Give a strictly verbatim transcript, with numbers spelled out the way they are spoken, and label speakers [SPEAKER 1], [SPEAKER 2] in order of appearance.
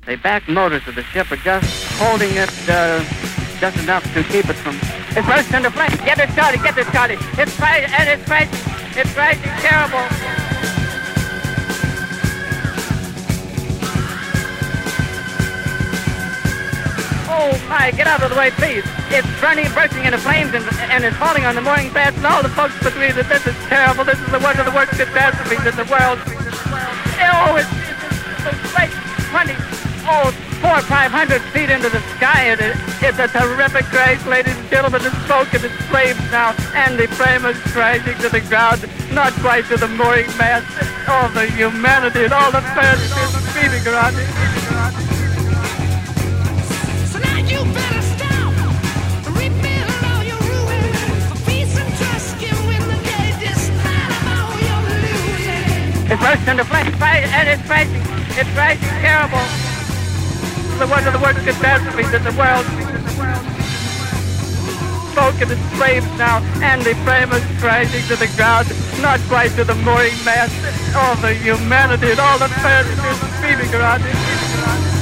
[SPEAKER 1] The back motors of the ship are just holding it uh, just enough to keep it from... It's burst into flames. Get it started, get it started. It's right, and it's right. It's right, it's terrible. Oh my, get out of the way, please. It's burning, bursting into flames, and, and it's falling on the mooring mast, and all the folks agree that this is terrible. This is the one of the worst catastrophes in the world. Oh, it's, it's like twenty, oh, four or five hundred feet into the sky, and it, it's a terrific crash, ladies and gentlemen. It's smoke and it's flames now, and the frame is crashing to the ground, not quite to the mooring mast. All the humanity and all the fans is beating around it.
[SPEAKER 2] You better stop, rebuild all your ruins, for peace and trust you in the day, despite of all your losing.
[SPEAKER 1] It bursts into flames, and it's crashing, it's crashing terrible. It's one of the worst catastrophes in the world. Smoke and it's flames now, and the frame is crashing to the ground, not quite to the mooring mast. All the humanity and all the fans is beaming around it.